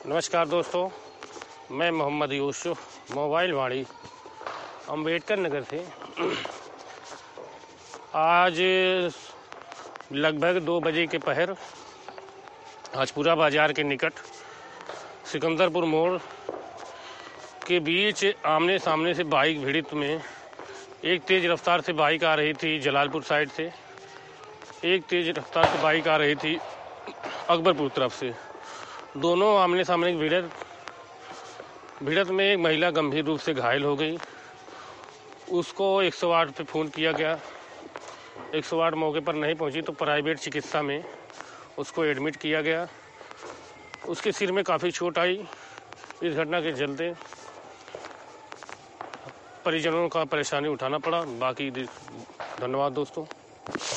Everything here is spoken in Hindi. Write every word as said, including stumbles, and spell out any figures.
नमस्कार दोस्तों, मैं मोहम्मद यूसुफ मोबाइल वाणी अम्बेडकर नगर से आज लगभग दो बजे के पहर हाजपुरा बाज़ार के निकट सिकंदरपुर मोड़ के बीच आमने सामने से बाइक भिड़ंत में एक तेज़ रफ्तार से बाइक आ रही थी जलालपुर साइड से, एक तेज़ रफ्तार से बाइक आ रही थी अकबरपुर तरफ से। दोनों आमने सामने की भिड़ंत भिड़ंत में एक महिला गंभीर रूप से घायल हो गई। उसको एक सौ आठ पे फ़ोन किया गया। एक सौ आठ मौके पर नहीं पहुंची तो प्राइवेट चिकित्सा में उसको एडमिट किया गया। उसके सिर में काफ़ी चोट आई। इस घटना के चलते परिजनों का परेशानी उठाना पड़ा। बाकी धन्यवाद दोस्तों।